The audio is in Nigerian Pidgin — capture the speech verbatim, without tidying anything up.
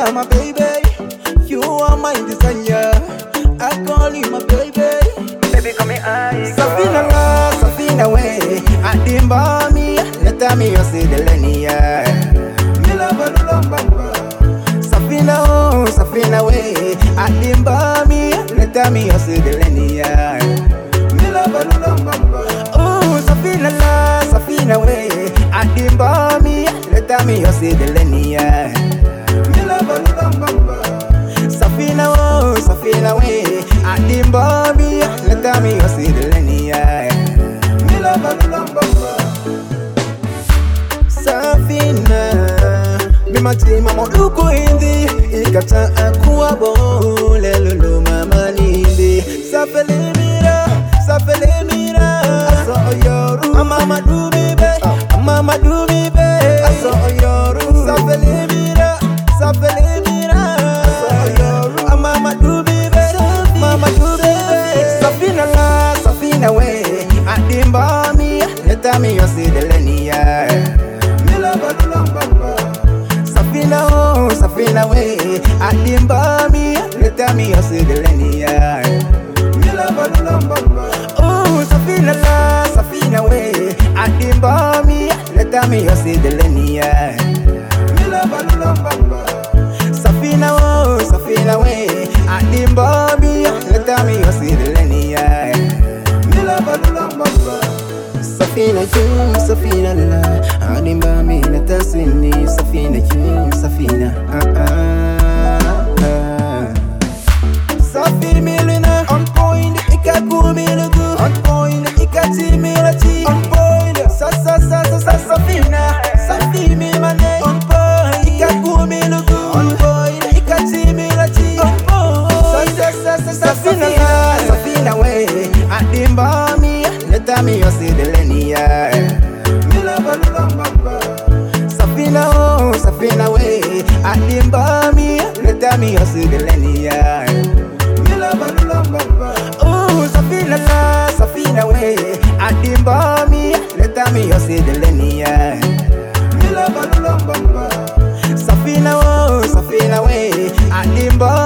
are my baby, you are my desire. I call you my baby. Baby, come here, I Safina la, Safina way. I didn't buy me, let me you see the linear. Me love a lumba. Safina oh, Safina way. I didn't buy me, let me you see the linear. Me love a lumba. Oh, Safina la, Safina way. I didn't buy me, let me you see the linear. Me love a lumba. Safina oh, Safina way. I didn't buy me, let me you see the linear. Me love a lumba. Safina, me mati mama luko indi, ikata akuwa bo, lelulu mama nindi. Safele mira, safele mira, aso oyoru, mama do me be, mama do me be, aso oyoru. Safele mira, safele mira, aso oyoru, mama do me be, mama do me be. Safina la, Safina way, I didn't buy me, let me you see the linear. Safina oh, Safina way. I didn't buy me, let me you see the linear. Oh, Safina la, Safina way. I didn't buy me, let me you see the linear. Safina oh, Safina way. I didn't buy me, let me you see the linear. Safina you, Safina la, I didn't buy me, let us see me. Safina you, Safina, ah ah ah. Safina milina, on point, ikaku milugu, on point, ikati milati, on point. Sa sa sa sa sa Safina, Safina mimane, on point, ikaku milugu, on point, ikati milati, on point. Sa sa sa sa Safina la, Safina way. I didn't buy me, let me you see the linear. Safina oh, Safina way. I didn't buy me, let me you see the linear. Oh, Safina la, Safina way. I didn't buy me, let me you see the linear. Safina oh, Safina way. I didn't buy